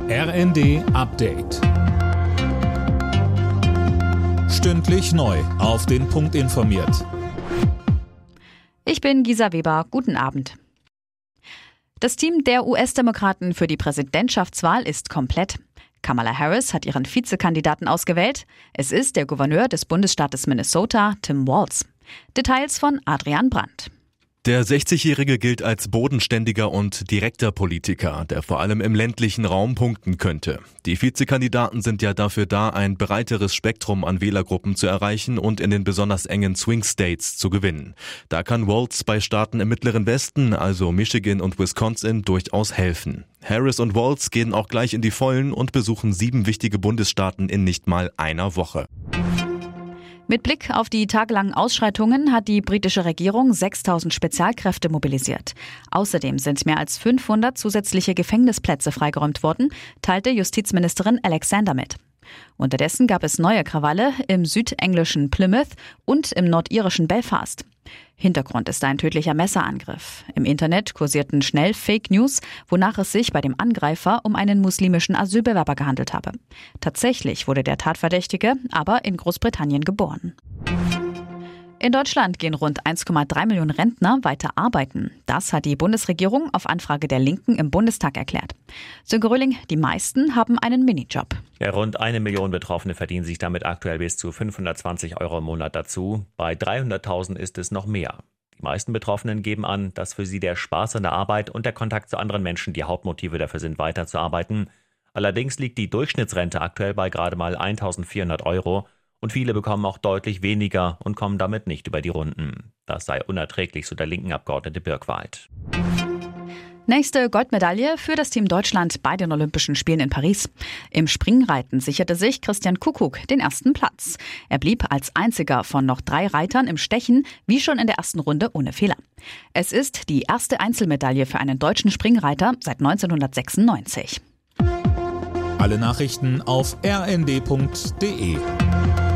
RND Update. Stündlich neu auf den Punkt informiert. Ich bin Gisa Weber. Guten Abend. Das Team der US-Demokraten für die Präsidentschaftswahl ist komplett. Kamala Harris hat ihren Vizekandidaten ausgewählt. Es ist der Gouverneur des Bundesstaates Minnesota, Tim Walz. Details von Adrian Brandt. Der 60-Jährige gilt als bodenständiger und direkter Politiker, der vor allem im ländlichen Raum punkten könnte. Die Vizekandidaten sind ja dafür da, ein breiteres Spektrum an Wählergruppen zu erreichen und in den besonders engen Swing States zu gewinnen. Da kann Walz bei Staaten im Mittleren Westen, also Michigan und Wisconsin, durchaus helfen. Harris und Walz gehen auch gleich in die Vollen und besuchen 7 wichtige Bundesstaaten in nicht mal einer Woche. Mit Blick auf die tagelangen Ausschreitungen hat die britische Regierung 6.000 Spezialkräfte mobilisiert. Außerdem sind mehr als 500 zusätzliche Gefängnisplätze freigeräumt worden, teilte Justizministerin Alexander mit. Unterdessen gab es neue Krawalle im südenglischen Plymouth und im nordirischen Belfast. Hintergrund ist ein tödlicher Messerangriff. Im Internet kursierten schnell Fake News, wonach es sich bei dem Angreifer um einen muslimischen Asylbewerber gehandelt habe. Tatsächlich wurde der Tatverdächtige aber in Großbritannien geboren. In Deutschland gehen rund 1,3 Millionen Rentner weiter arbeiten. Das hat die Bundesregierung auf Anfrage der Linken im Bundestag erklärt. Sönke Röhling, die meisten haben einen Minijob. Ja, rund 1 Million Betroffene verdienen sich damit aktuell bis zu 520 € im Monat dazu. Bei 300.000 ist es noch mehr. Die meisten Betroffenen geben an, dass für sie der Spaß an der Arbeit und der Kontakt zu anderen Menschen die Hauptmotive dafür sind, weiterzuarbeiten. Allerdings liegt die Durchschnittsrente aktuell bei gerade mal 1.400 € und viele bekommen auch deutlich weniger und kommen damit nicht über die Runden. Das sei unerträglich, so der linken Abgeordnete Birkwald. Nächste Goldmedaille für das Team Deutschland bei den Olympischen Spielen in Paris. Im Springreiten sicherte sich Christian Kuckuck den ersten Platz. Er blieb als einziger von noch 3 Reitern im Stechen, wie schon in der ersten Runde, ohne Fehler. Es ist die erste Einzelmedaille für einen deutschen Springreiter seit 1996. Alle Nachrichten auf rnd.de.